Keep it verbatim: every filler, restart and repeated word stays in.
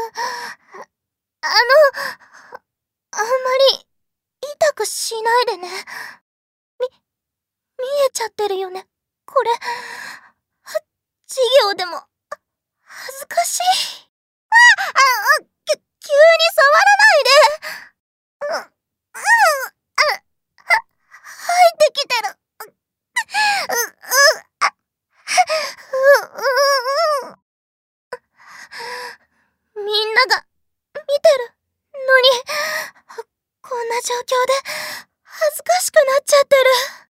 あの、あんまり痛くしないでね。み、見えちゃってるよね、これ。授業でも、恥ずかしい。あ、あ、きゅ、急に触らないで。うん、うん、あ、は、入ってきてる。う、う、あ、う、う、う、みんなが見てるのに、こんな状況で恥ずかしくなっちゃってる。